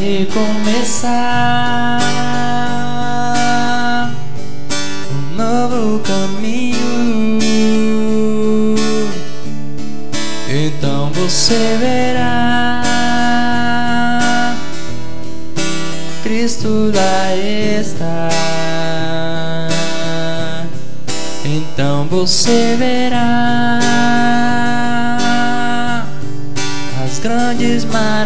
recomeçar um novo caminho. Então você verá, Cristo lá está. Então você verá as grandes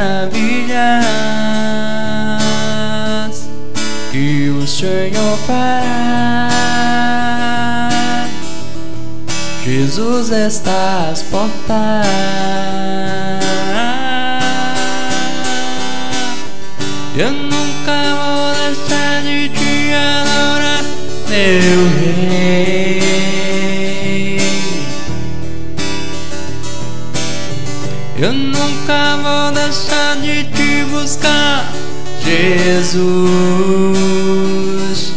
maravilhas que o Senhor fará. Jesus está às portas. Eu nunca vou deixar de te adorar, meu Rei. Eu nunca vou deixar de te buscar, Jesus.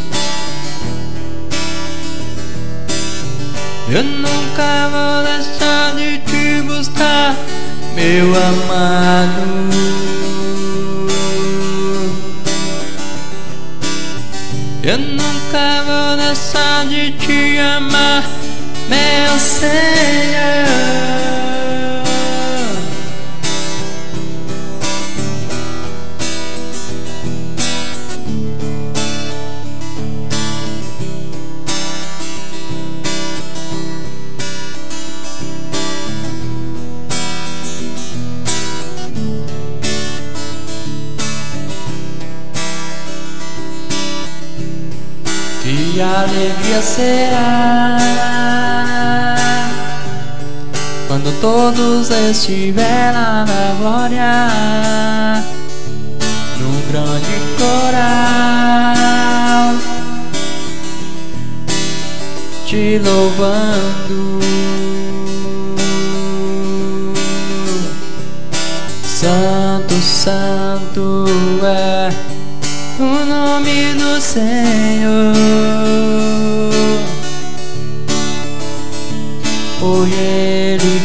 Eu nunca vou deixar de te buscar, meu amado. Eu nunca vou deixar de te amar, meu Senhor. Que alegria será quando todos estiverem lá na glória, num grande coral, te louvando. Santo, santo é o nome do Senhor, foi Ele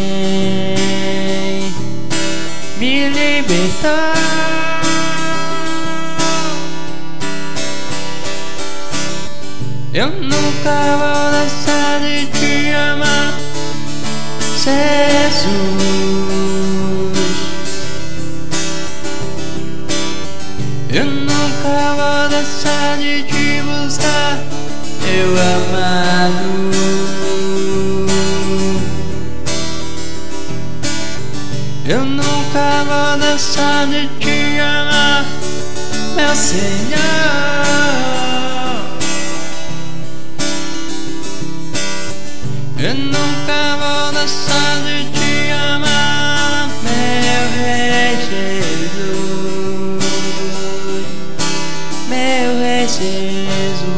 quem me libertou. Eu nunca vou deixar de te amar, Jesus. Eu nunca vou deixar de te buscar, meu amado. Eu nunca vou deixar de te amar, meu Senhor. Eu nunca vou deixar de te amar, meu Rei Jesus, meu Rei Jesus.